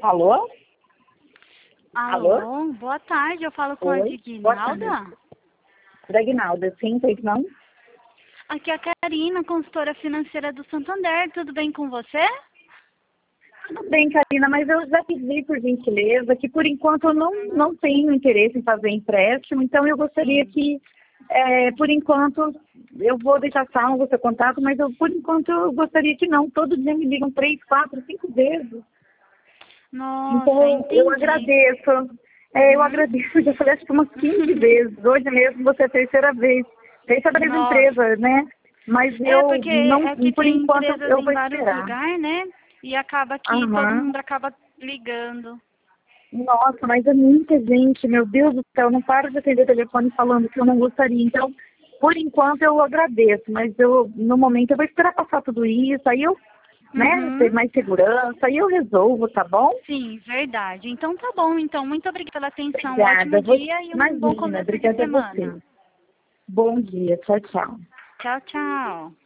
Alô? Alô, boa tarde, eu falo com a Oi, Dignalda. Dagnalda, sim, pois não? Aqui é a Karina, consultora financeira do Santander, tudo bem com você? Tudo bem, Karina, mas eu já pedi por gentileza que por enquanto eu não tenho interesse em fazer empréstimo, então eu gostaria Sim. que, por enquanto, eu vou deixar salvo o seu contato, mas por enquanto eu gostaria que não. Todo dia me ligam 3, 4, 5 vezes. Nossa, Então eu entendi. agradeço. Eu agradeço, já falei acho que umas 15 vezes. Hoje mesmo você é a terceira vez. Terceira vez Nossa, empresa, né? Mas é eu porque não, é que por tem enquanto empresas eu em vou vários esperar. lugares, né? E acaba que todo Aham. mundo acaba ligando. Nossa, mas é muita gente, meu Deus do céu, não paro de atender o telefone falando que eu não gostaria. Então, por enquanto eu agradeço, mas no momento eu vou esperar passar tudo isso, aí eu, né, Uhum. ter mais segurança, aí eu resolvo, tá bom? Sim, verdade. Então tá bom, então muito obrigada pela atenção, um ótimo Obrigada. dia e um bom Imagina, começo de obrigada a você. semana. Bom dia, tchau, tchau. Tchau, tchau.